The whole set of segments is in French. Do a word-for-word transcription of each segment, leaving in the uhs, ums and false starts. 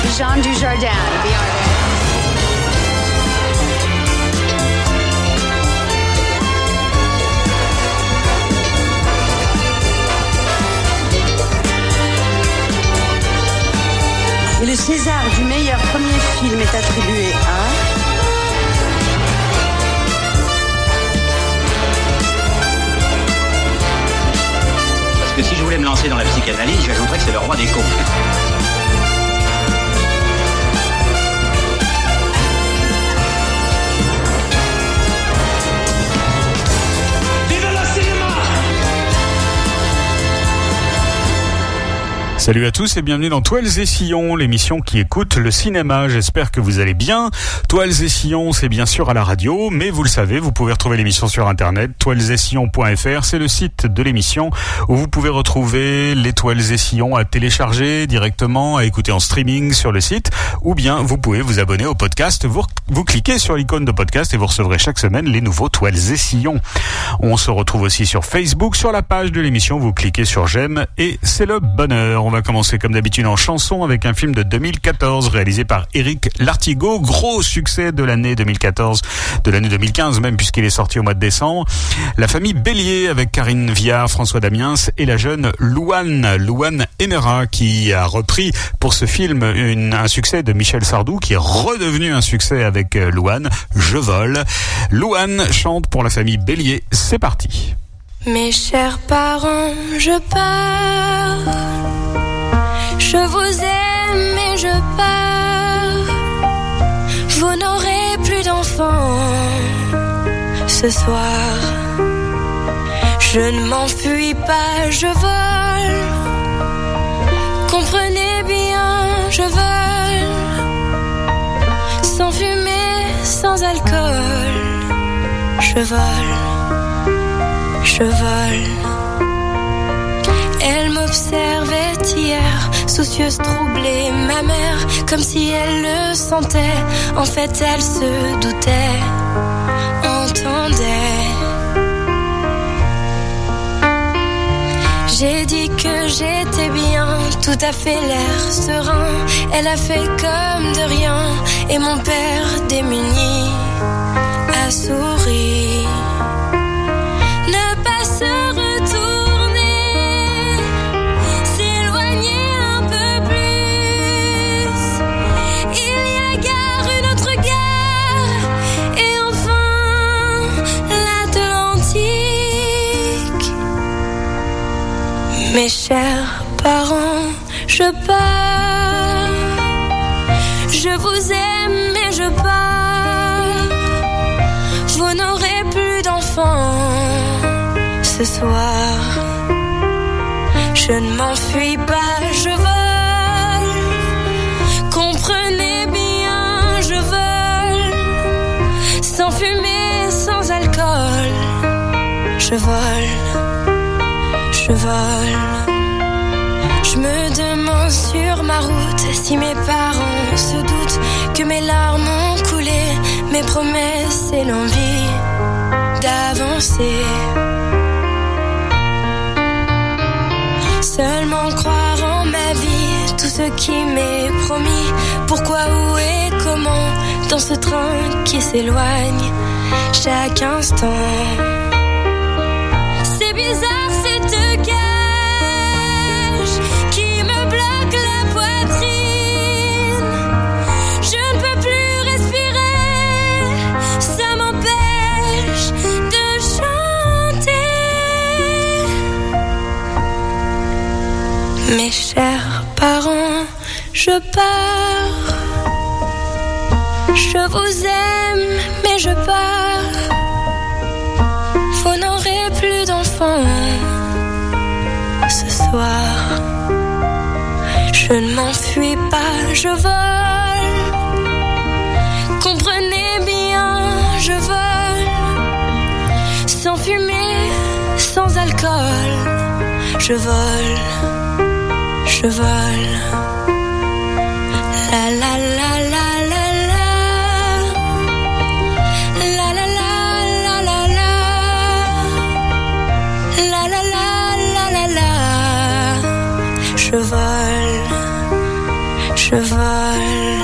Jean Dujardin, the artist. Et le César du meilleur premier film est attribué à... Parce que si je voulais me lancer dans la psychanalyse, j'ajouterais que c'est le roi des cons. Salut à tous et bienvenue dans Toiles et Sillons, l'émission qui écoute le cinéma. J'espère que vous allez bien. Toiles et Sillons, c'est bien sûr à la radio, mais vous le savez, vous pouvez retrouver l'émission sur internet. toiles et sillons point f r, c'est le site de l'émission où vous pouvez retrouver les Toiles et Sillons à télécharger directement, à écouter en streaming sur le site, ou bien vous pouvez vous abonner au podcast. Vous, vous cliquez sur l'icône de podcast et vous recevrez chaque semaine les nouveaux Toiles et Sillons. On se retrouve aussi sur Facebook, sur la page de l'émission, vous cliquez sur j'aime et c'est le bonheur. On va commencer comme d'habitude en chanson avec un film de deux mille quatorze réalisé par Éric Lartigot. Gros succès de l'année deux mille quatorze, de l'année deux mille quinze même, puisqu'il est sorti au mois de décembre. La famille Bélier avec Karine Viard, François Damiens et la jeune Louane, Louane Emera, qui a repris pour ce film une, un succès de Michel Sardou, qui est redevenu un succès avec Louane, Je vole. Louane chante pour la famille Bélier. C'est parti. Mes chers parents, je pars. Je vous aime et je pars. Vous n'aurez plus d'enfants ce soir. Je ne m'enfuis pas, je vole. Comprenez bien, je vole. Sans fumée, sans alcool. Je vole, je vole. Elle m'observait hier, soucieuse, troublée, ma mère, comme si elle le sentait. En fait, elle se doutait, entendait. J'ai dit que j'étais bien, tout à fait l'air serein. Elle a fait comme de rien, et mon père démuni a souri. Ne pas se mes chers parents, je pars. Je vous aime et je pars. Vous n'aurez plus d'enfants ce soir. Je ne m'enfuis pas, je vole. Comprenez bien, je vole. Sans fumée, sans alcool. Je vole. Je vole. Je me demande sur ma route si mes parents se doutent que mes larmes ont coulé, mes promesses et l'envie d'avancer. Seulement croire en ma vie, tout ce qui m'est promis. Pourquoi, où et comment, dans ce train qui s'éloigne chaque instant. C'est bizarre cette cage qui me bloque la poitrine. Je ne peux plus respirer, ça m'empêche de chanter. Mes chers parents, je pars. Je vous aime, mais je pars. Vous n'aurez plus d'enfants ce soir. Je ne m'enfuis pas, je vole. Comprenez bien, je vole. Sans fumée, sans alcool. Je vole, je vole. La la la la la la. La la la la la la. La la la la la la. Je vole, je je vole.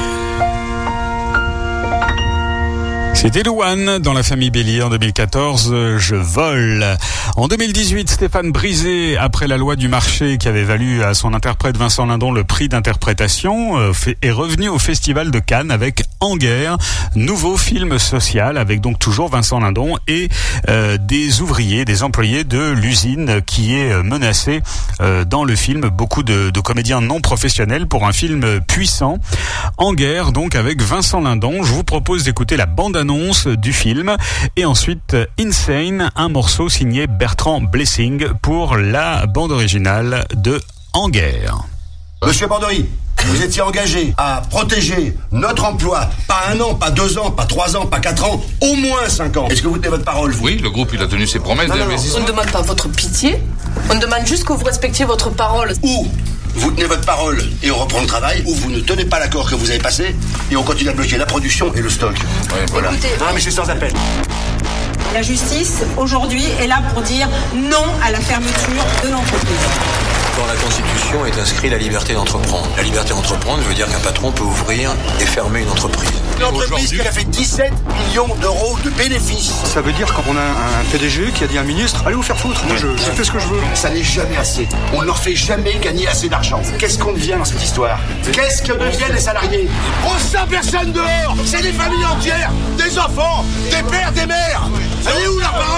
C'était Louane dans La Famille Bélier en deux mille quatorze, Je vole. En deux mille dix-huit, Stéphane Brisé, après La Loi du marché qui avait valu à son interprète Vincent Lindon le prix d'interprétation, est revenu au Festival de Cannes avec En guerre, nouveau film social avec donc toujours Vincent Lindon et euh, des ouvriers, des employés de l'usine qui est menacée euh, dans le film. Beaucoup de, de comédiens non professionnels pour un film puissant. En guerre donc avec Vincent Lindon. Je vous propose d'écouter la bande-annonce du film et ensuite Insane, un morceau signé Bertrand Blessing pour la bande originale de En guerre. Monsieur Bordery, vous étiez engagé à protéger notre emploi, pas un an, pas deux ans, pas trois ans, pas quatre ans, au moins cinq ans. Est-ce que vous tenez votre parole, vous ? Oui, le groupe il a tenu ses promesses d'investissement. On ne demande pas votre pitié, on demande juste que vous respectiez votre parole. Ou vous tenez votre parole et on reprend le travail, ou vous ne tenez pas l'accord que vous avez passé et on continue à bloquer la production et le stock. Ouais, voilà. Écoutez, non mais c'est sans appel. La justice, aujourd'hui, est là pour dire non à la fermeture de l'entreprise. Dans la Constitution est inscrit la liberté d'entreprendre. La liberté d'entreprendre veut dire qu'un patron peut ouvrir et fermer une entreprise. Une entreprise qui a fait dix-sept millions d'euros de bénéfices. Ça veut dire qu'on a un P D G qui a dit à un ministre, allez vous faire foutre, moi je, je fais ce que je veux. Ça n'est jamais assez. On ne leur fait jamais gagner assez d'argent. Qu'est-ce qu'on devient dans cette histoire ? Qu'est-ce que deviennent les salariés ? On sent personne dehors. C'est des familles entières, des enfants, des pères, des mères. Elle est où la parole ?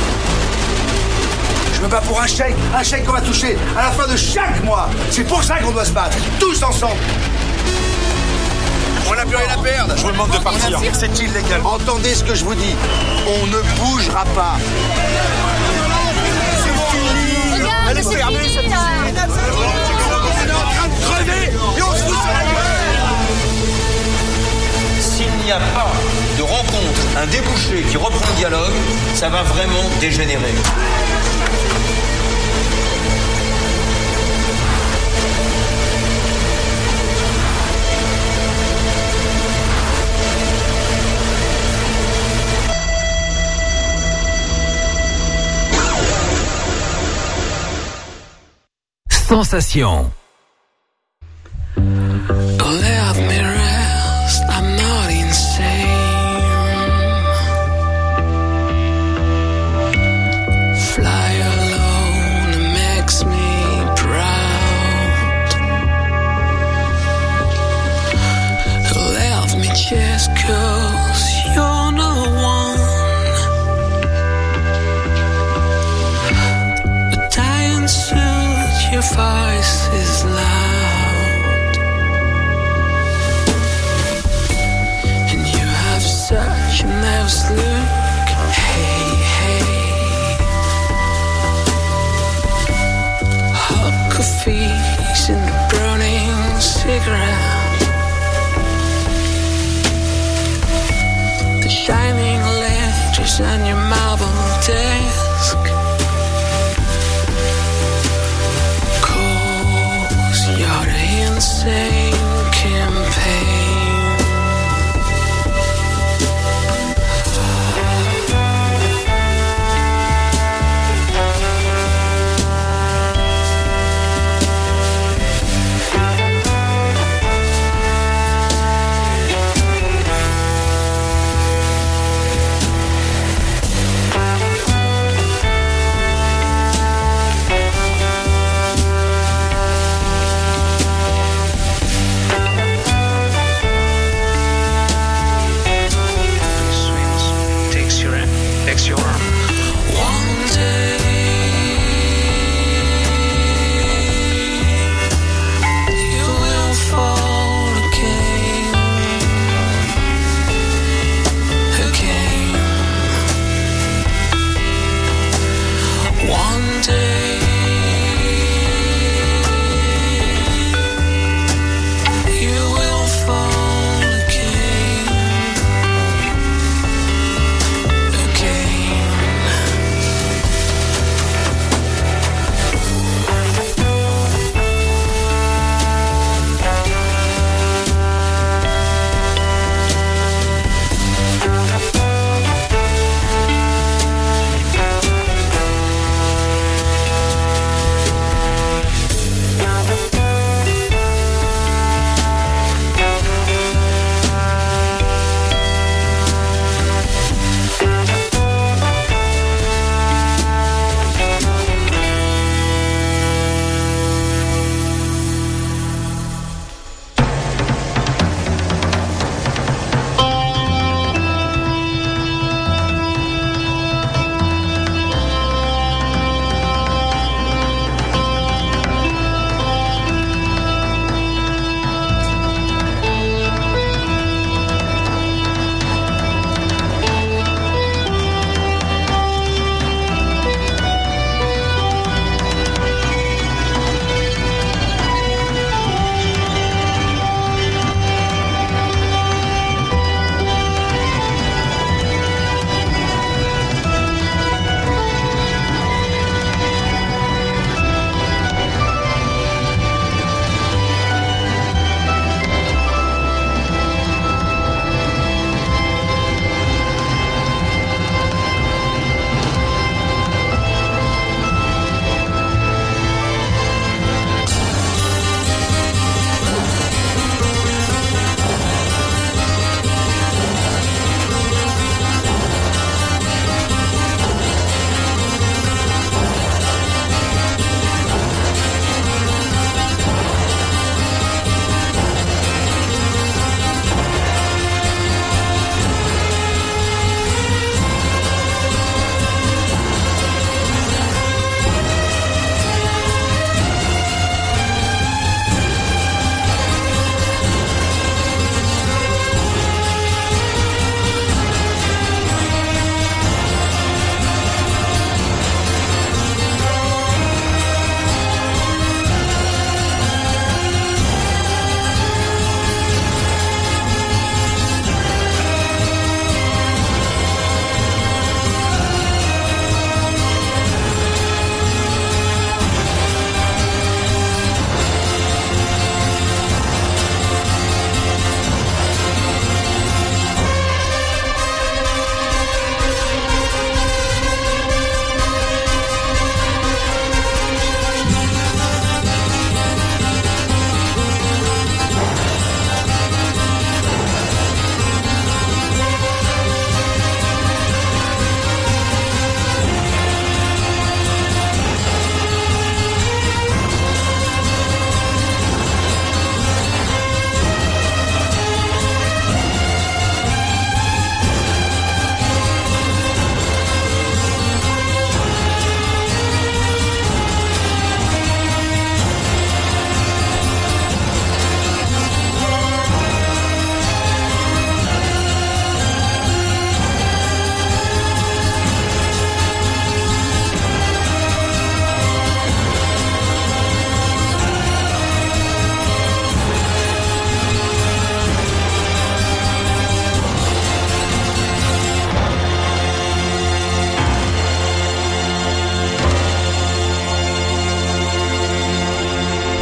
Je me bats pour un chèque, un chèque qu'on va toucher à la fin de chaque mois. C'est pour ça qu'on doit se battre, tous ensemble. On n'a plus rien à perdre. Je vous demande de partir. C'est illégal. Entendez ce que je vous dis. On ne bougera pas. C'est fini. Elle est fermée, cette usine. On est en train de crever et on se fout sur la gueule. S'il n'y a pas de rencontre, un débouché qui reprend le dialogue, ça va vraiment dégénérer. Sensation. Let me rest, I'm not insane. Fly alone makes me proud. Let me just cause you're no one. But I answer your voice is loud. And you have such a nervous look. Hey, hey. Hot coffees and a burning cigarette. The shining letters on your marble desk. You're the insane campaign.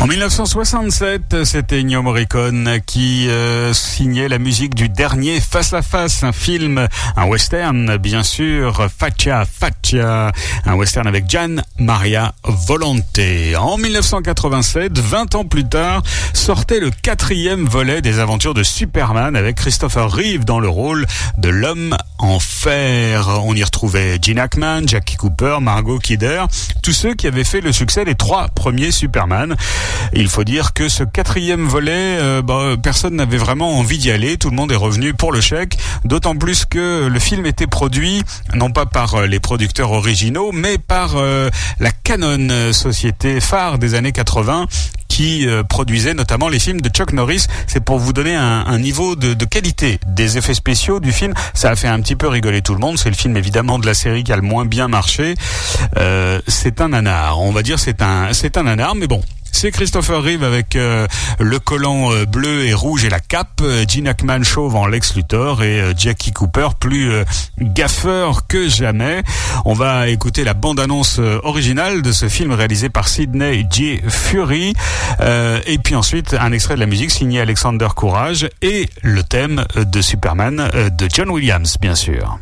En dix-neuf cent soixante-sept, c'était Ennio Morricone qui euh, signait la musique du dernier Face à Face, un film, un western bien sûr, Faccia Faccia, un western avec Gian Maria Volonte. En dix-neuf cent quatre-vingt-sept, vingt ans plus tard, sortait le quatrième volet des aventures de Superman avec Christopher Reeve dans le rôle de l'homme en fer. On y retrouvait Gene Hackman, Jackie Cooper, Margot Kidder, tous ceux qui avaient fait le succès des trois premiers Superman. Il faut dire que ce quatrième volet, euh, bah, personne n'avait vraiment envie d'y aller. Tout le monde est revenu pour le chèque. D'autant plus que le film était produit, non pas par les producteurs originaux, mais par euh, la Canon, société phare des années quatre-vingts, qui euh, produisait notamment les films de Chuck Norris. C'est pour vous donner un, un niveau de, de qualité des effets spéciaux du film. Ça a fait un petit peu rigoler tout le monde. C'est le film évidemment de la série qui a le moins bien marché. Euh, c'est un nanar. On va dire c'est un c'est un nanar, mais bon. C'est Christopher Reeve avec euh, le collant euh, bleu et rouge et la cape, euh, Gene Hackman chauve en Lex Luthor et euh, Jackie Cooper plus euh, gaffeur que jamais. On va écouter la bande-annonce euh, originale de ce film réalisé par Sidney J. Furie euh, et puis ensuite un extrait de la musique signé Alexander Courage et le thème de Superman euh, de John Williams bien sûr.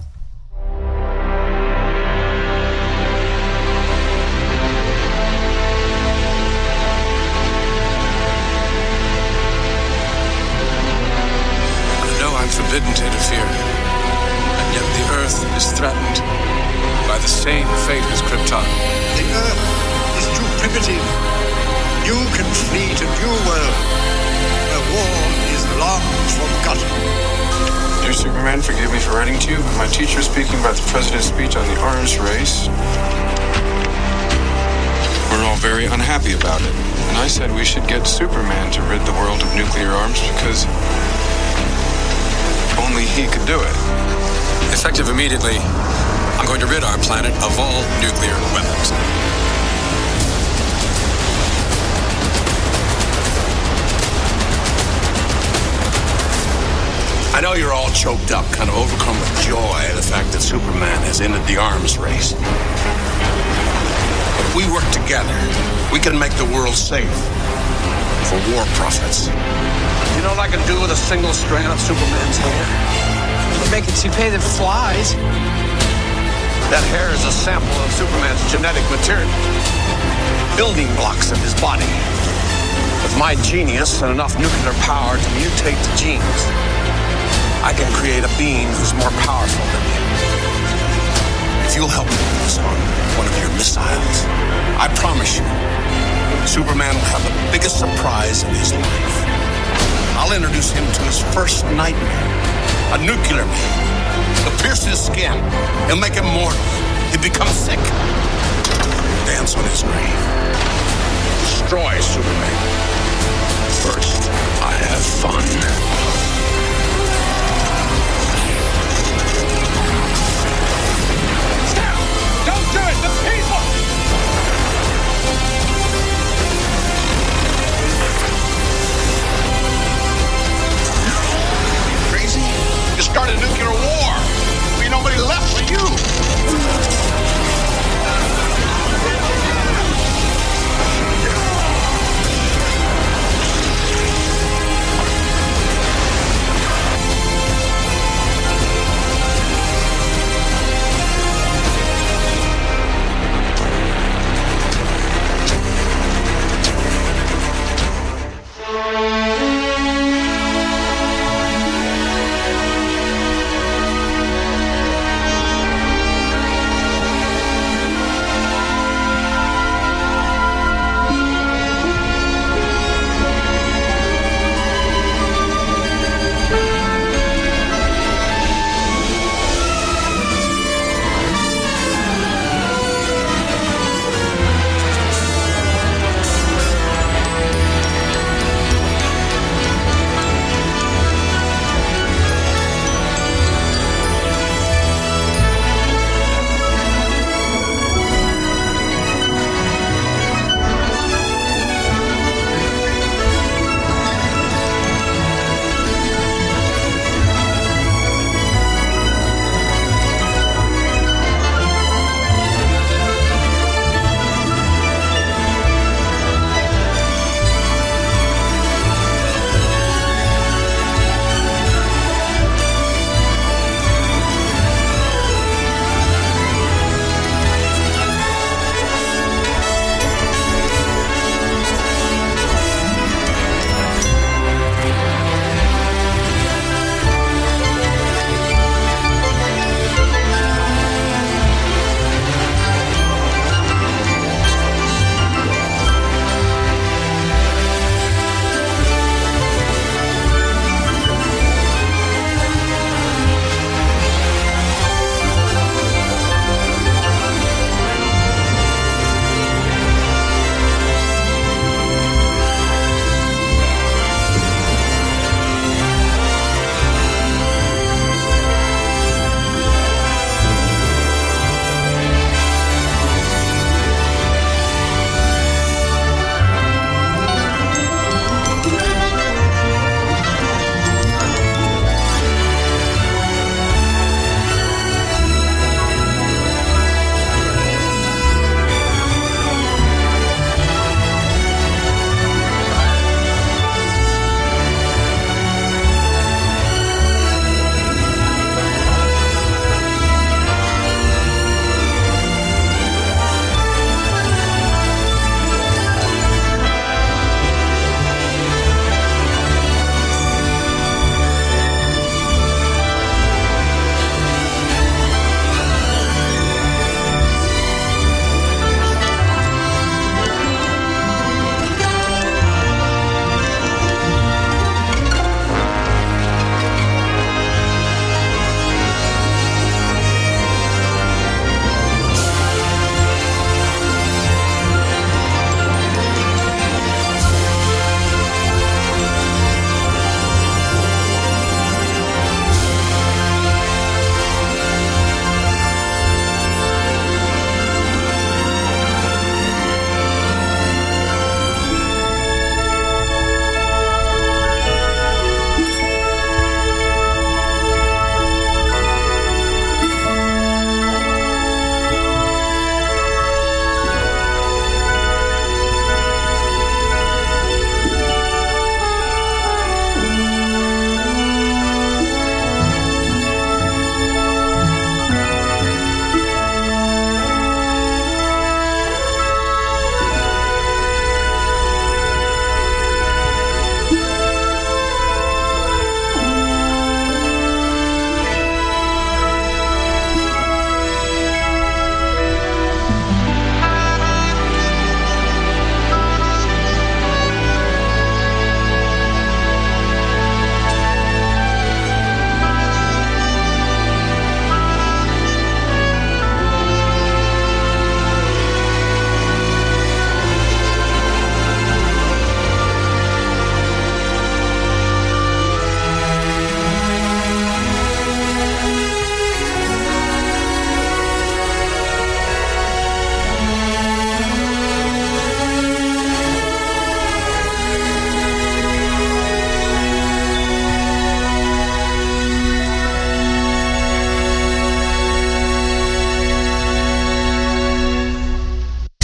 Forbidden to interfere, and yet the Earth is threatened by the same fate as Krypton. The Earth is too primitive. You can flee to new world, where war is long forgotten. Dear Superman, forgive me for writing to you. My teacher is speaking about the President's speech on the arms race. We're all very unhappy about it, and I said we should get Superman to rid the world of nuclear arms because only he could do it. Effective immediately, I'm going to rid our planet of all nuclear weapons. I know you're all choked up, kind of overcome with joy at the fact that Superman has ended the arms race. But if we work together, we can make the world safe for war profits. You know what I can do with a single strand of Superman's hair? You make a toupee that flies. That hair is a sample of Superman's genetic material. Building blocks of his body. With my genius and enough nuclear power to mutate the genes, I can create a being who's more powerful than you. If you'll help me with this on one of your missiles, I promise you, Superman will have the biggest surprise in his life. I'll introduce him to his first nightmare. A nuclear man. He'll pierce his skin. He'll make him mortal. He'll become sick. Dance on his grave. Destroy Superman. First, I have fun. Don't do it! The people! Crazy? You start a nuclear war. There'll be nobody left for you.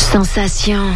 Sensation.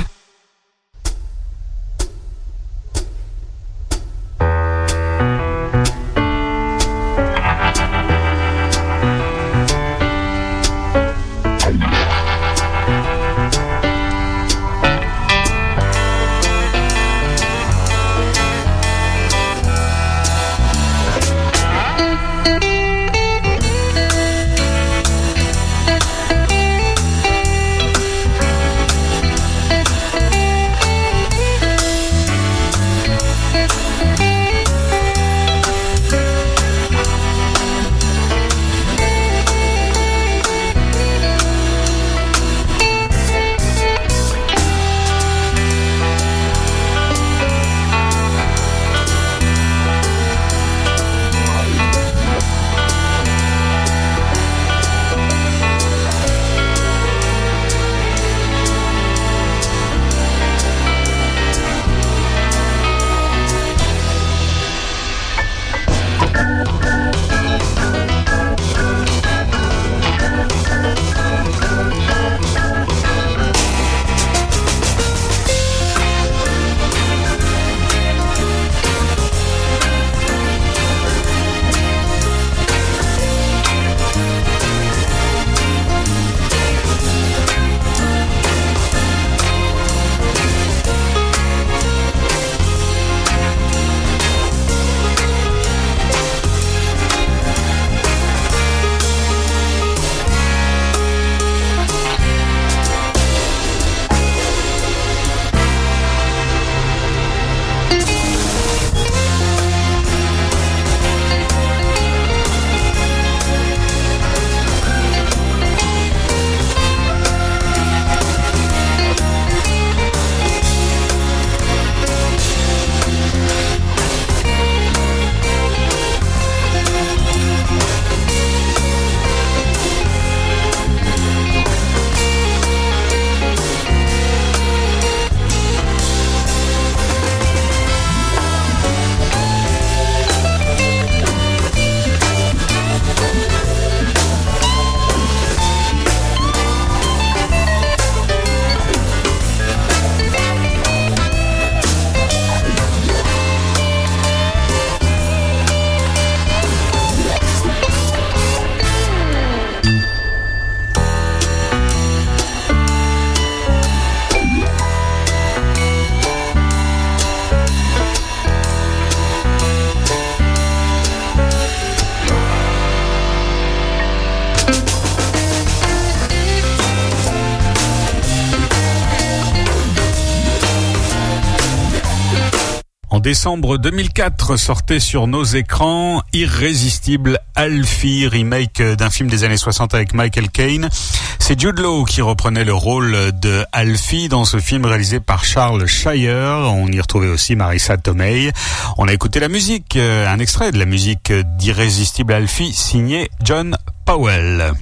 Décembre deux mille quatre sortait sur nos écrans Irrésistible Alfie, remake d'un film des années soixante avec Michael Caine. C'est Jude Law qui reprenait le rôle de Alfie dans ce film réalisé par Charles Shyer. On y retrouvait aussi Marissa Tomei. On a écouté la musique, un extrait de la musique d'Irrésistible Alfie signé John Powell.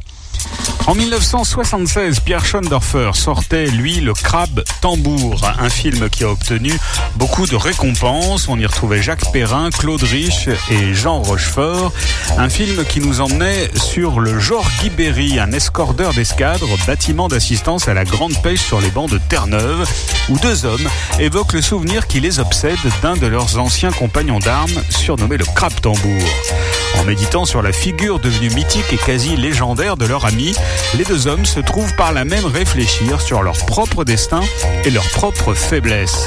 En mille neuf cent soixante-seize, Pierre Schondorfer sortait, lui, Le Crabe Tambour, un film qui a obtenu beaucoup de récompenses. On y retrouvait Jacques Perrin, Claude Rich et Jean Rochefort. Un film qui nous emmenait sur le Jorghi Berry, un escordeur d'escadre, bâtiment d'assistance à la grande pêche sur les bancs de Terre-Neuve, où deux hommes évoquent le souvenir qui les obsède d'un de leurs anciens compagnons d'armes, surnommé le Crabe Tambour. En méditant sur la figure devenue mythique et quasi légendaire de leur ami, les deux hommes se trouvent par là même réfléchir sur leur propre destin et leur propre faiblesse.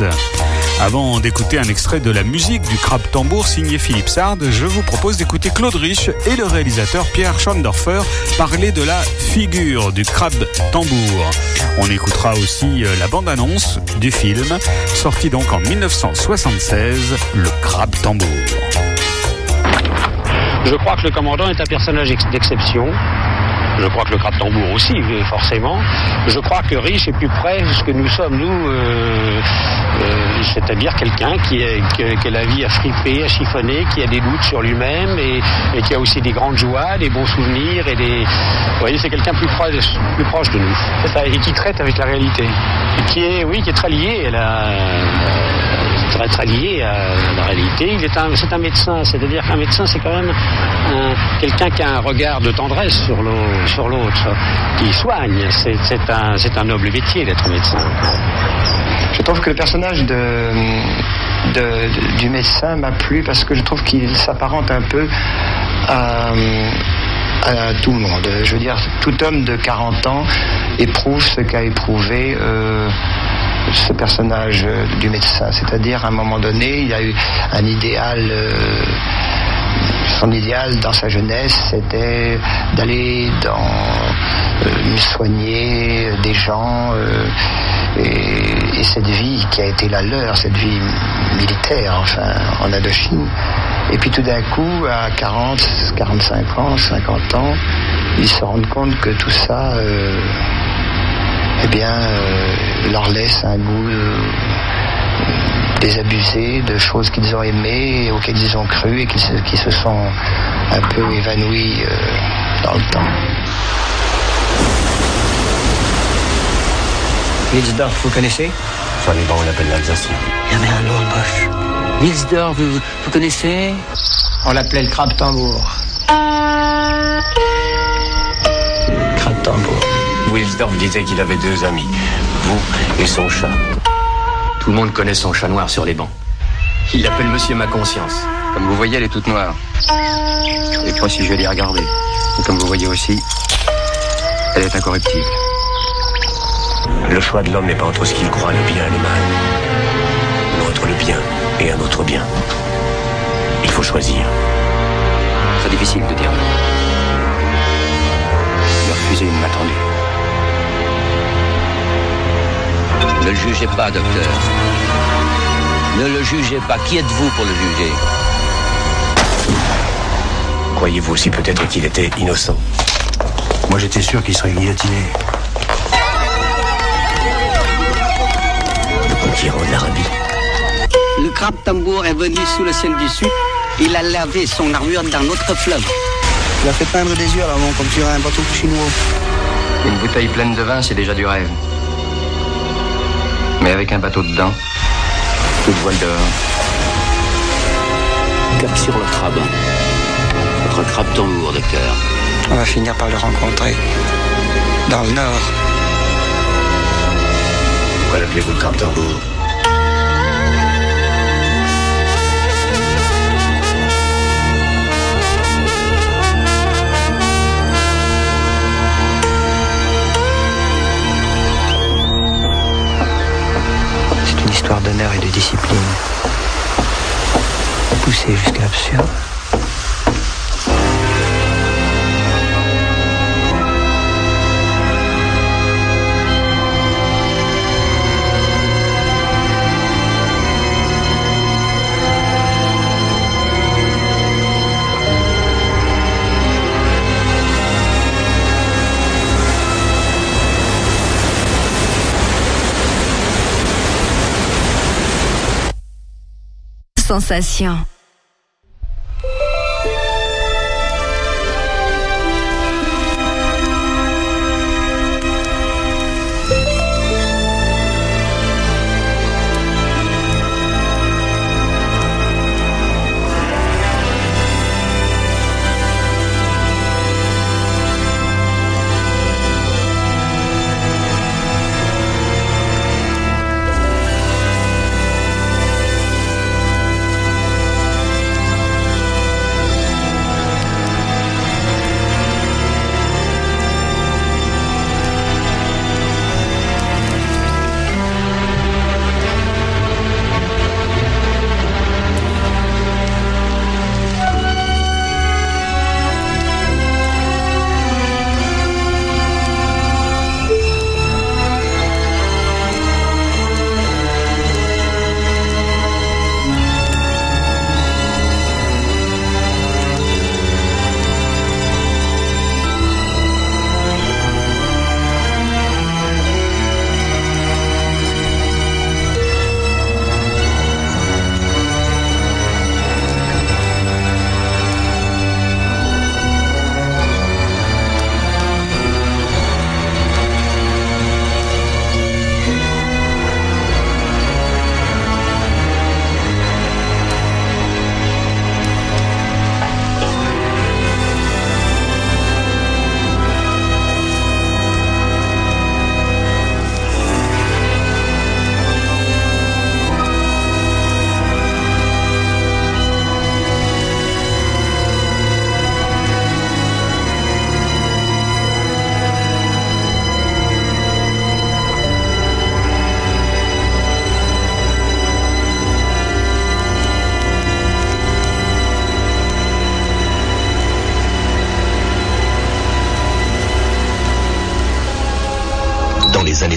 Avant d'écouter un extrait de la musique du Crabe Tambour signé Philippe Sard, je vous propose d'écouter Claude Rich et le réalisateur Pierre Schondorfer parler de la figure du Crabe Tambour. On écoutera aussi la bande-annonce du film, sorti donc en mille neuf cent soixante-seize, Le Crabe Tambour. Je crois que le commandant est un personnage d'exception. Je crois que le Crabe Tambour aussi, forcément. Je crois que Rich est plus près de ce que nous sommes, nous, euh, euh, c'est-à-dire quelqu'un qui, est, qui, qui a la vie à friper, à chiffonner, qui a des doutes sur lui-même et, et qui a aussi des grandes joies, des bons souvenirs et des... Vous voyez, c'est quelqu'un plus proche, plus proche de nous. C'est ça, et qui traite avec la réalité. Et qui est, oui, qui est très lié à la... très très lié à la réalité. Il est un, c'est un médecin, c'est-à-dire qu'un médecin, c'est quand même un, quelqu'un qui a un regard de tendresse sur l'autre, sur l'autre qui soigne. C'est, c'est, un, c'est un noble métier d'être médecin. Je trouve que le personnage de, de, de, du médecin m'a plu parce que je trouve qu'il s'apparente un peu à, à tout le monde. Je veux dire, tout homme de quarante ans éprouve ce qu'a éprouvé euh, ce personnage du médecin. C'est-à-dire, à un moment donné, il y a eu un idéal... Euh, son idéal dans sa jeunesse, c'était d'aller dans euh, soigner des gens euh, et, et cette vie qui a été la leur, cette vie militaire, enfin, en Indochine. Et puis tout d'un coup, à quarante, quarante-cinq ans, cinquante ans, ils se rendent compte que tout ça, euh, eh bien, euh, leur laisse un goût euh, désabusé de choses qu'ils ont aimées, auxquelles ils ont cru et qui se, qui se sont un peu évanouis euh, dans le temps. Wilsdorf, vous connaissez? Sur les bancs, on l'appelle l'Alsacien. Il y avait un nom moche. Wilsdorf, vous, vous connaissez? On l'appelait le crabe-tambour. Crabe-tambour. Wilsdorf disait qu'il avait deux amis, vous et son chat. Tout le monde connaît son chat noir sur les bancs. Il l'appelle Monsieur Ma Conscience. Comme vous voyez, elle est toute noire. Je sais pas si je vais l'y regarder. Et comme vous voyez aussi, elle est incorruptible. Le choix de l'homme n'est pas entre ce qu'il croit, le bien et le mal, mais entre le bien et un autre bien. Il faut choisir. Très difficile de dire non. De refuser une main tendue. Ne le jugez pas, docteur. Ne le jugez pas. Qui êtes-vous pour le juger? Croyez-vous aussi peut-être qu'il était innocent? Moi, j'étais sûr qu'il serait guillotiné. Le conquérant de l'Arabie. Le crabe-tambour est venu sous le ciel du sud. Il a lavé son armure dans notre fleuve. Il a fait peindre des yeux à l'avant, comme sur un bateau chinois. Une bouteille pleine de vin, c'est déjà du rêve. Mais avec un bateau dedans, toute voile dehors. Cap sur le crabe. Votre crabe-tambour, docteur. On va finir par le rencontrer. Dans le nord. Pourquoi l'appelez-vous le crabe-tambour? Histoire d'honneur et de discipline, poussée jusqu'à l'absurde. Sensation.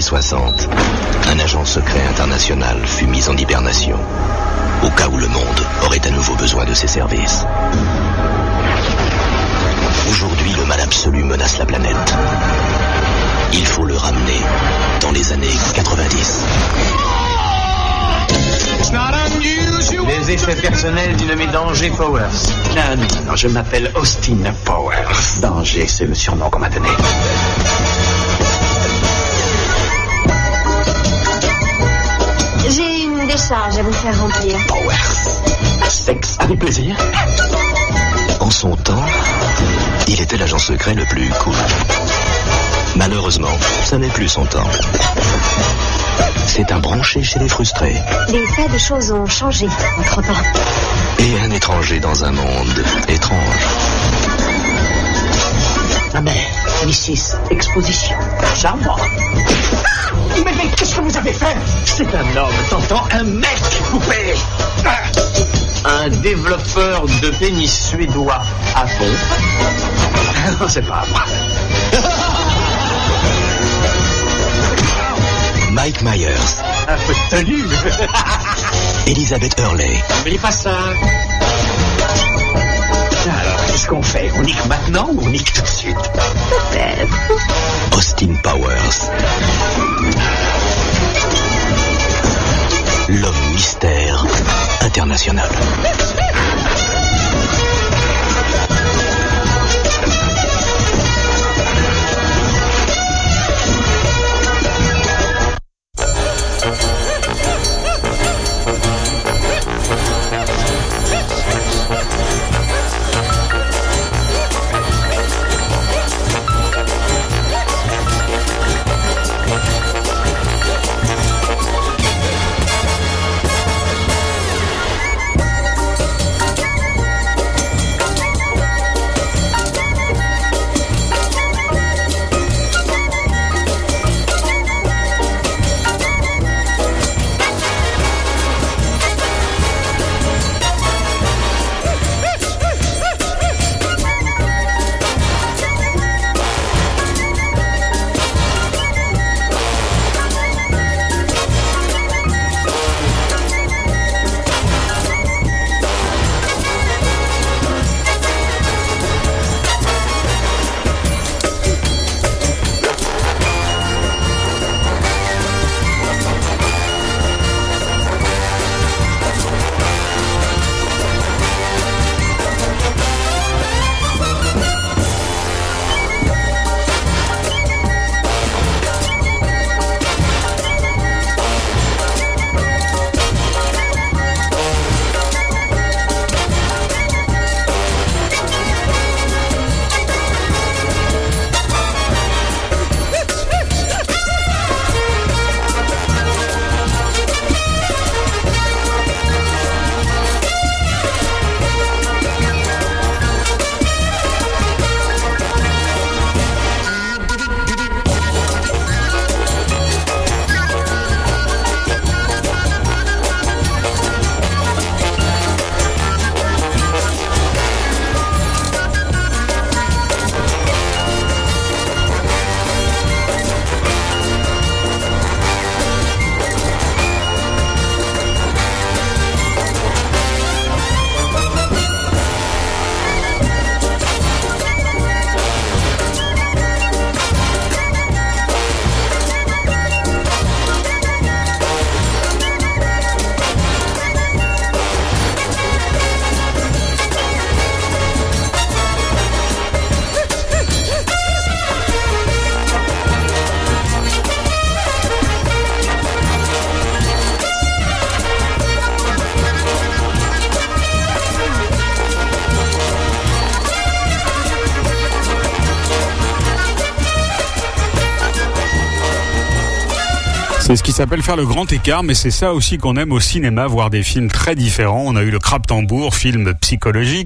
soixante, un agent secret international fut mis en hibernation, au cas où le monde aurait à nouveau besoin de ses services. Aujourd'hui, le mal absolu menace la planète. Il faut le ramener dans les années quatre-vingt-dix. Les effets personnels du nommé Danger Powers. Non, non, non, je m'appelle Austin Powers. Danger, c'est le surnom qu'on m'a donné. J'ai une décharge à vous faire remplir. Powers. Sexe, avec plaisir. En son temps, il était l'agent secret le plus cool. Malheureusement, ça n'est plus son temps. C'est un branché chez les frustrés. Des tas de choses ont changé entre-temps. Et un étranger dans un monde étrange. Ma mère, Missus Exposition. Charmant. Mais, mais qu'est-ce que vous avez fait? C'est un homme, t'entends? Un mec, poupée. Un développeur de pénis suédois à fond. Non, c'est pas moi. Mike Myers. Un peu de tenue. Elizabeth Hurley. N'oublie pas ça. Alors, qu'est-ce qu'on fait? On nique maintenant ou on nique tout de suite? Peut-être. Austin Powers. L'homme mystère international. C'est ce qui s'appelle faire le grand écart, mais c'est ça aussi qu'on aime au cinéma, voir des films très différents. On a eu le Crabe Tambour, film psychologique,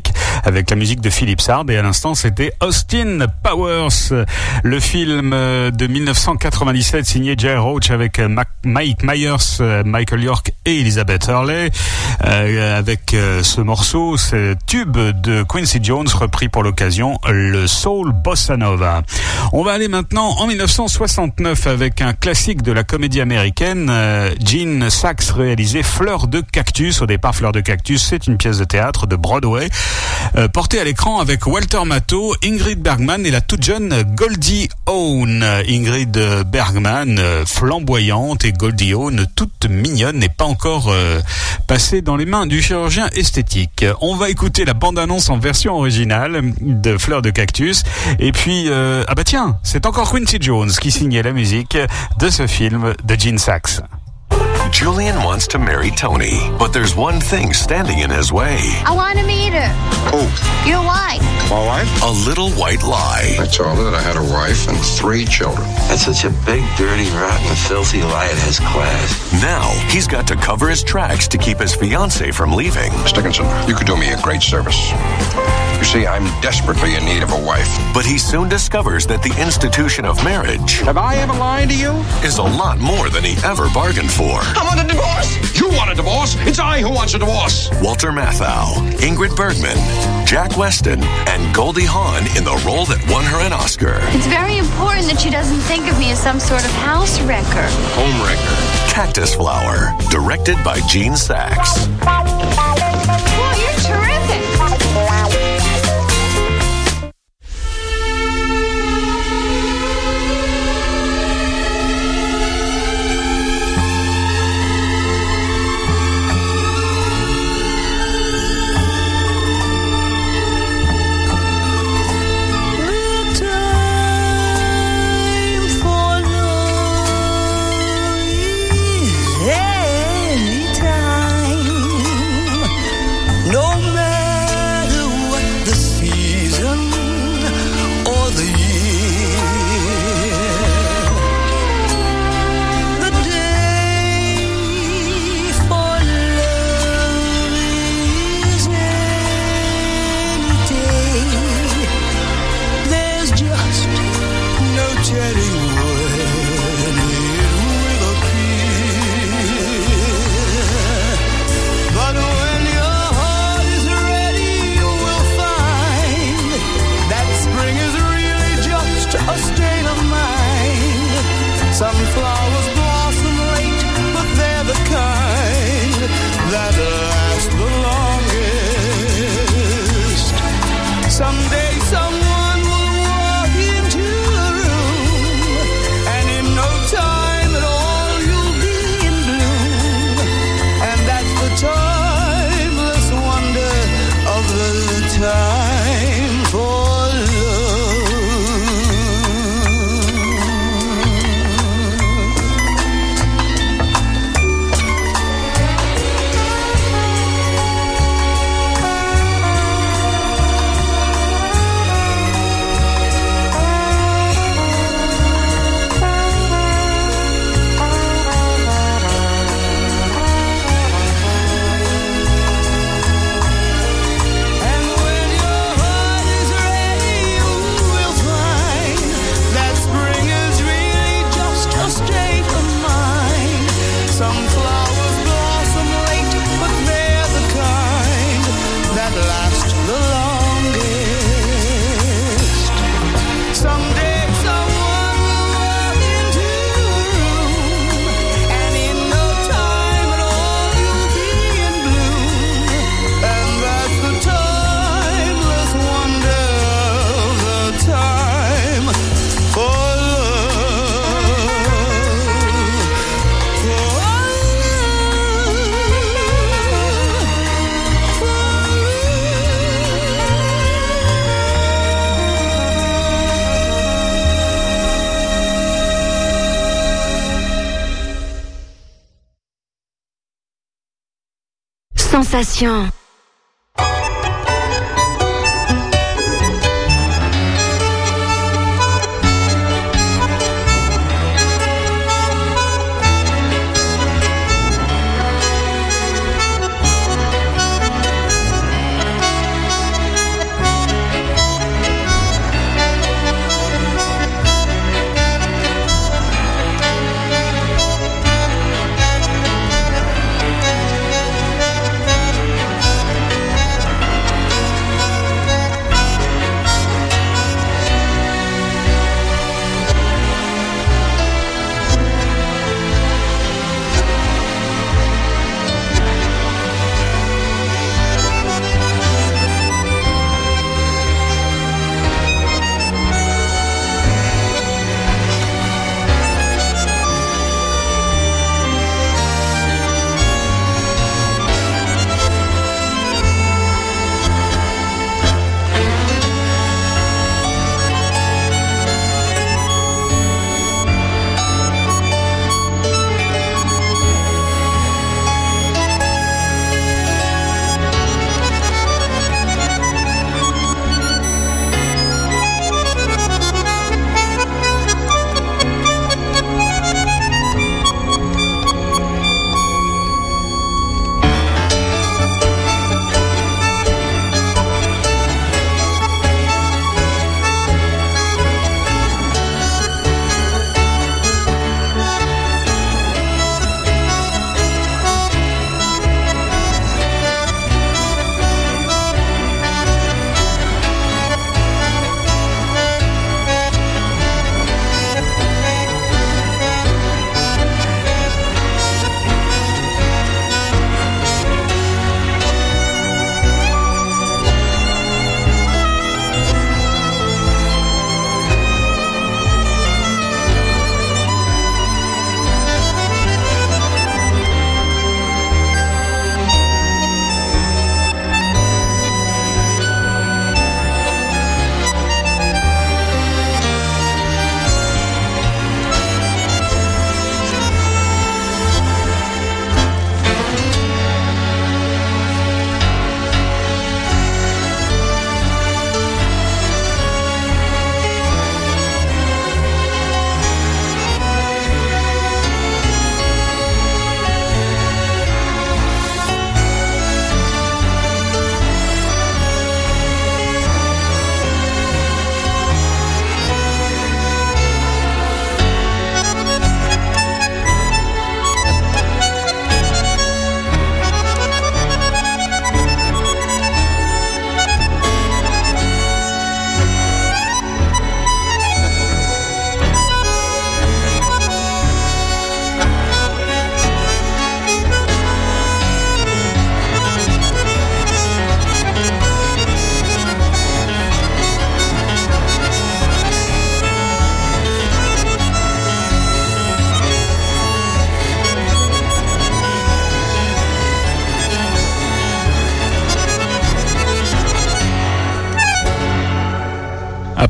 avec la musique de Philippe Sard. Et à l'instant, c'était Austin Powers, le film de mille neuf cent quatre-vingt-dix-sept signé Jay Roach avec Mike Myers, Michael York et Elizabeth Hurley, euh, avec euh, ce morceau, ce tube de Quincy Jones repris pour l'occasion, le Soul Bossa Nova. On va aller maintenant en mille neuf cent soixante-neuf avec un classique de la comédie américaine, euh, Gene Saks réalisé Fleur de Cactus. Au départ, Fleur de Cactus, c'est une pièce de théâtre de Broadway, euh, portée à l'écran avec Walter Matthau, Ingrid Bergman et la toute jeune Goldie Hawn. Ingrid Bergman, euh, flamboyante, et Goldie Hawn, toute mignonne, n'est pas encore euh, passée dans les mains du chirurgien esthétique. On va écouter la bande-annonce en version originale de Fleur de Cactus. Et puis, euh, ah bah tiens, c'est encore Quincy Jones qui signait la musique de ce film de Gene Saks. Julian wants to marry Tony, but there's one thing standing in his way. I want to meet her. Oh. Your wife. My wife? A little white lie. I told her that I had a wife and three children. That's such a big, dirty, rotten, filthy lie. It has class. Now, he's got to cover his tracks to keep his fiancée from leaving. Dickinson, you could do me a great service. You see, I'm desperately in need of a wife. But he soon discovers that the institution of marriage... Have I ever lied to you? ...is a lot more than he ever bargained for. I want a divorce! You want a divorce? It's I who wants a divorce! Walter Matthau, Ingrid Bergman, Jack Weston, and Goldie Hawn in the role that won her an Oscar. It's very important that she doesn't think of me as some sort of house wrecker. Home wrecker. Cactus Flower, directed by Gene Saks. Well, you're terrific! Sensation.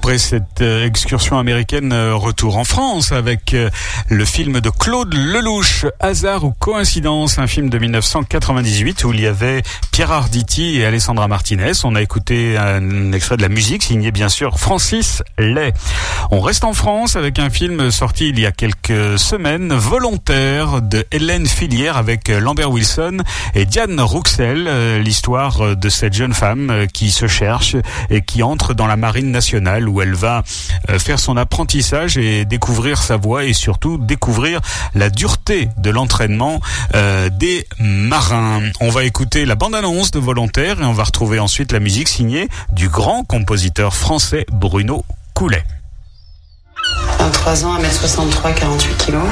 Après cette euh, excursion américaine, euh, retour en France avec euh, le film de Claude Lelouch, Hasard ou coïncidence, un film de dix-neuf cent quatre-vingt-dix-huit où il y avait Pierre Arditi et Alessandra Martinez. On a écouté un extrait de la musique signé bien sûr Francis Lay. On reste en France avec un film sorti il y a quelques semaines, Volontaire, de Hélène Filière avec Lambert Wilson et Diane Rouxel, l'histoire de cette jeune femme qui se cherche et qui entre dans la marine nationale où elle va faire son apprentissage et découvrir sa voie et surtout découvrir la dureté de l'entraînement euh, des marins. On va écouter la bande-annonce de Volontaire et on va retrouver ensuite la musique signée du grand compositeur français Bruno Coulet. vingt-trois ans, un mètre soixante-trois, quarante-huit kilos.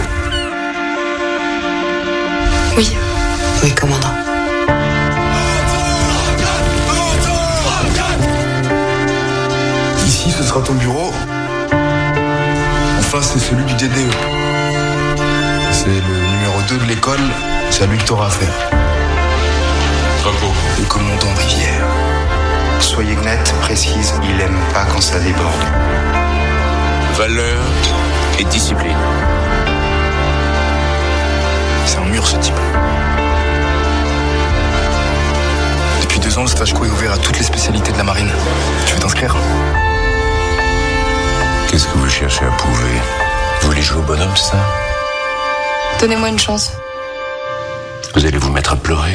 Oui. Oui, commandant. Ici, ce sera ton bureau. En face, c'est celui du D D E. C'est le numéro deux de l'école. C'est à lui que t'auras affaire. Drapeau. Le commandant Rivière. Soyez net, précise, il aime pas quand ça déborde. Valeur et discipline. C'est un mur, ce type. Depuis deux ans, le stage co est ouvert à toutes les spécialités de la marine. Tu veux t'inscrire? Qu'est-ce que vous cherchez à prouver? Vous voulez jouer au bonhomme, c'est ça? Donnez-moi une chance. Vous allez vous mettre à pleurer?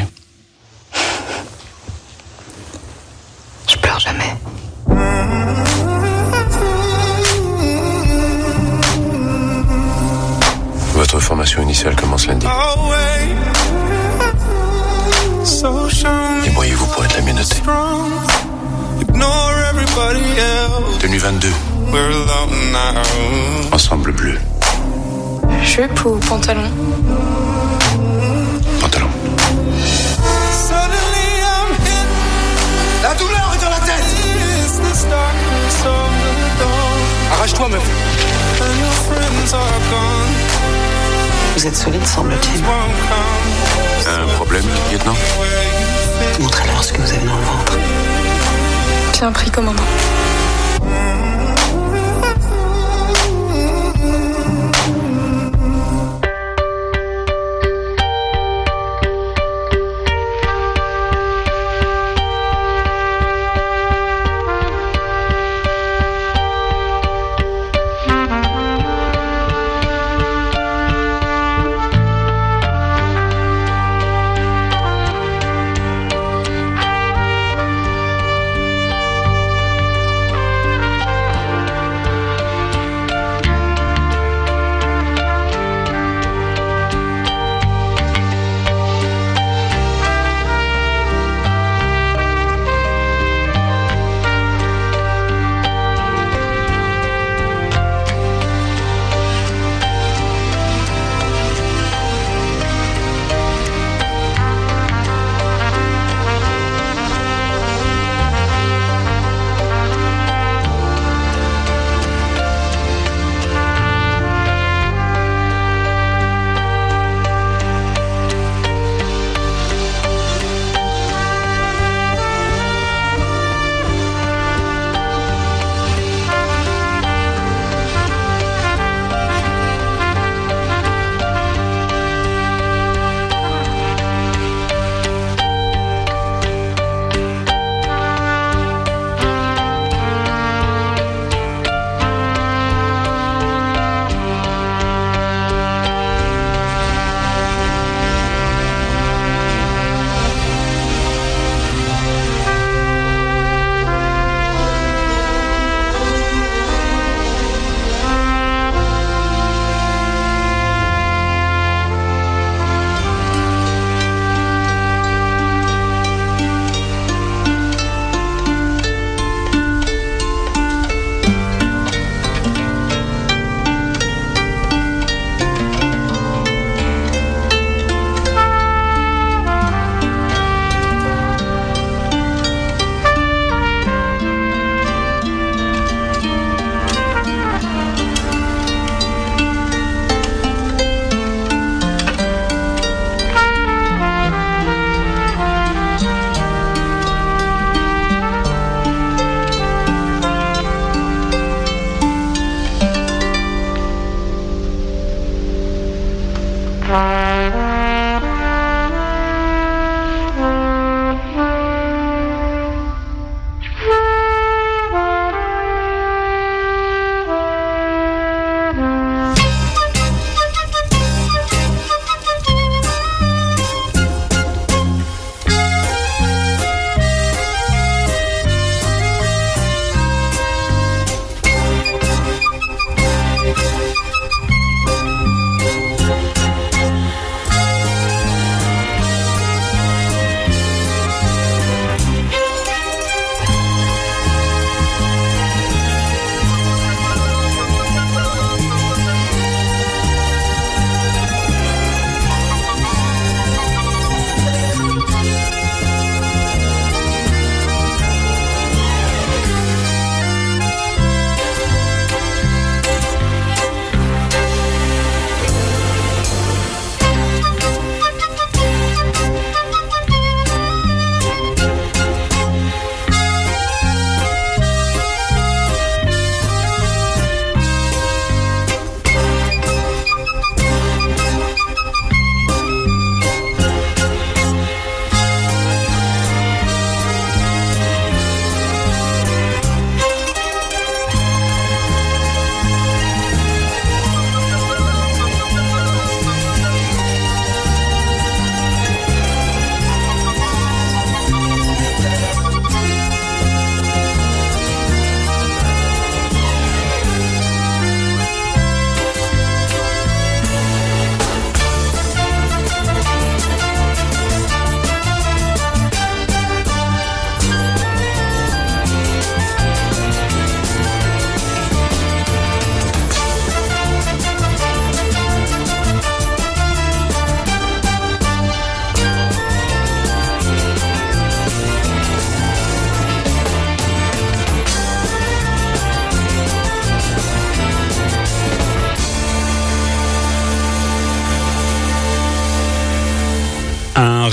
Je pleure jamais. Votre formation initiale commence lundi. Débrouillez-vous pour être la mieux notée. Tenue vingt-deux. Ensemble bleu. Jupe ou pantalon? Pantalon. La douleur est dans la tête. Arrache-toi, meuf. Vous êtes solide, semble-t-il. Un problème, lieutenant? Montrez-leur ce que vous avez dans le ventre. Bien pris, commandant.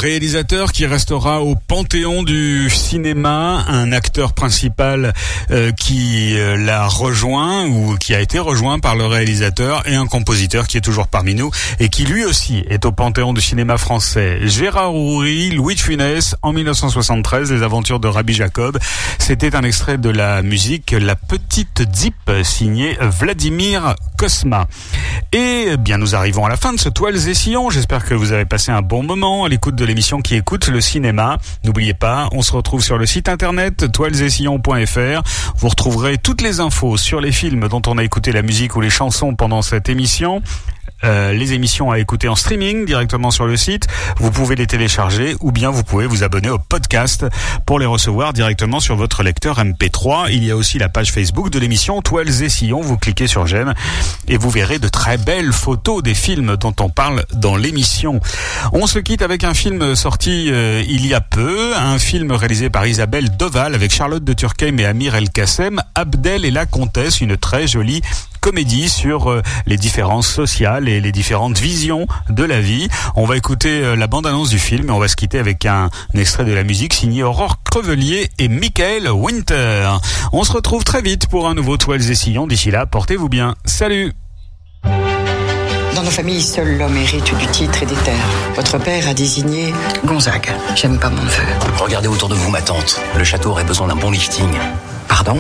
réalisateur qui restera au panthéon du cinéma, un acteur principal euh, qui euh, l'a rejoint ou qui a été rejoint par le réalisateur et un compositeur qui est toujours parmi nous et qui lui aussi est au panthéon du cinéma français. Gérard Houry, Louis de Funès, en mille neuf cent soixante-treize, Les aventures de Rabbi Jacob. C'était un extrait de la musique La Petite Zip, signée Vladimir Cosma. Et bien, nous arrivons à la fin de ce Toiles et Sillons. J'espère que vous avez passé un bon moment à l'écoute de l'émission qui écoute le cinéma. N'oubliez pas, on se retrouve sur le site internet toiles et sillons point f r. Vous retrouverez toutes les infos sur les films dont on a écouté la musique ou les chansons pendant cette émission. Euh, les émissions à écouter en streaming directement sur le site. Vous pouvez les télécharger ou bien vous pouvez vous abonner au podcast pour les recevoir directement sur votre lecteur M P trois. Il y a aussi la page Facebook de l'émission Toiles et Sillons. Vous cliquez sur j'aime et vous verrez de très belles photos des films dont on parle dans l'émission. On se quitte avec un film sorti euh, il y a peu, un film réalisé par Isabelle Doval avec Charlotte de Turckheim et Amir El Kassem, Abdel et la Comtesse, une très jolie comédie sur euh, les différences sociales et les différentes visions de la vie. On va écouter euh, la bande-annonce du film et on va se quitter avec un, un extrait de la musique signé Aurore Crevelier et Michael Winter. On se retrouve très vite pour un nouveau Toiles et Sillons. D'ici là, portez-vous bien. Salut! Dans nos familles, seul l'homme hérite du titre et des terres. Votre père a désigné Gonzague. J'aime pas mon neveu. Regardez autour de vous, ma tante. Le château aurait besoin d'un bon lifting. Pardon?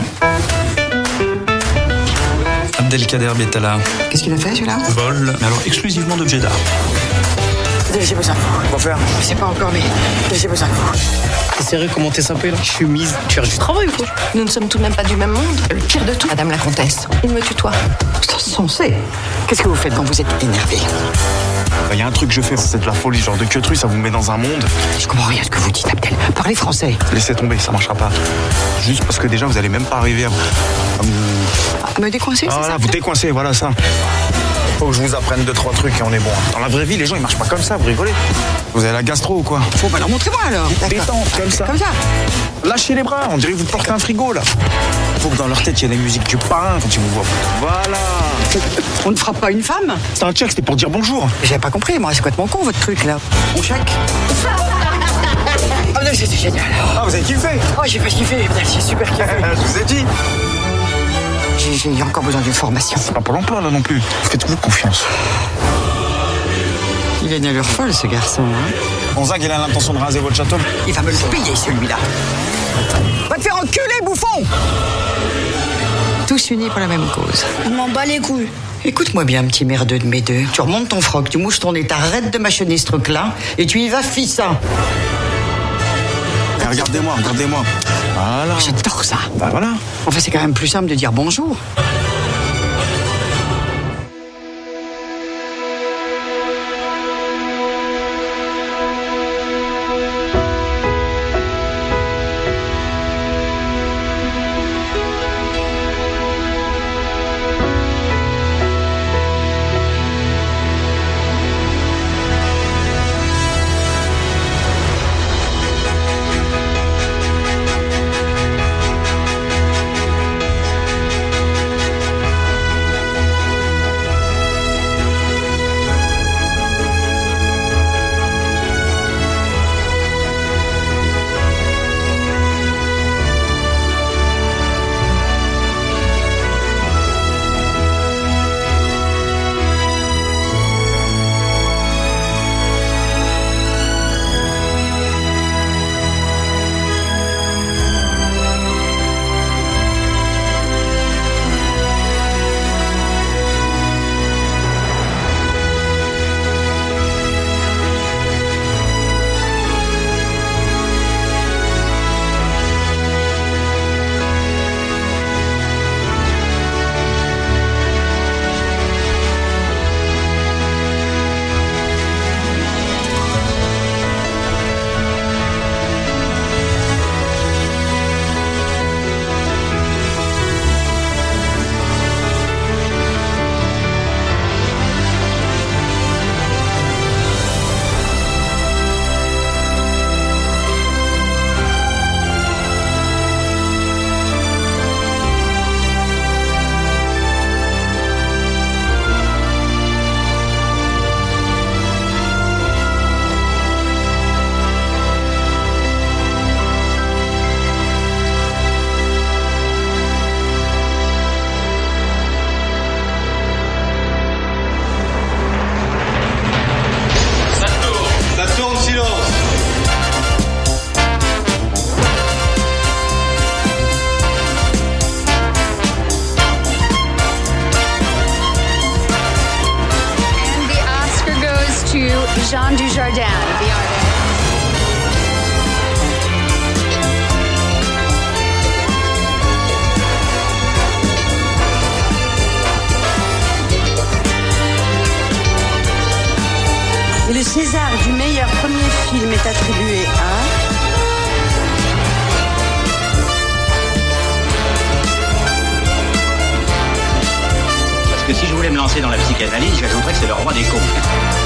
Abdelkader Betala. Qu'est-ce qu'il a fait, celui-là? Vol, mais alors exclusivement d'objets d'art. J'ai besoin de vous. Quoi faire? Je sais pas encore, mais j'ai besoin de vous. T'es sérieux comment t'es sapé là? Chemise, tu cherches du travail ou quoi? Nous ne sommes tout de même pas du même monde. Le pire de tout, Madame la Comtesse. Il me tutoie. C'est insensé. Qu'est-ce que vous faites quand vous êtes énervé? Il y a un truc que je fais, c'est de la folie, genre de queutru, ça vous met dans un monde. Je comprends rien de ce que vous dites, Abdel. Parlez français. Laissez tomber, ça marchera pas. Juste parce que déjà, vous allez même pas arriver à, à me... À me décoincer, ah, c'est voilà, ça? Vous décoincez, voilà ça. Faut que je vous apprenne deux, trois trucs et on est bon. Dans la vraie vie, les gens, ils marchent pas comme ça, vous rigolez. Vous avez la gastro ou quoi? Faut pas leur montrer moi alors. Détente, comme ça. Comme ça. Lâchez les bras, on dirait que vous portez un frigo là. Faut que dans leur tête, il y ait la musique du parrain quand ils vous voient. Voilà. On ne frappe pas une femme? C'est un check, c'était pour dire bonjour. J'avais pas compris, moi, c'est complètement con votre truc là. On chèque? Oh non, c'était génial. Ah, vous avez kiffé? Oh, j'ai pas kiffé, j'ai super kiffé. Je vous ai dit. J'ai, j'ai encore besoin d'une formation. C'est pas pour l'emploi là non plus. Faites-vous confiance. Il est une allure folle ce garçon, hein. Gonzague, il a l'intention de raser votre château. Il va me le payer celui-là. Va te faire enculer, bouffon! Tous unis pour la même cause. Je m'en bats les couilles. Écoute-moi bien, petit merdeux de mes deux. Tu remontes ton froc, tu mouches ton nez, t'arrêtes de mâchonner ce truc-là, et tu y vas, fissa. Et regardez-moi, regardez-moi. Voilà. J'adore ça. Bah voilà. Enfin, c'est quand même plus simple de dire bonjour. Jean Dujardin, the artist. Et le César du meilleur premier film est attribué à... Parce que si je voulais me lancer dans la psychanalyse, j'ajouterais que c'est le roi des cons.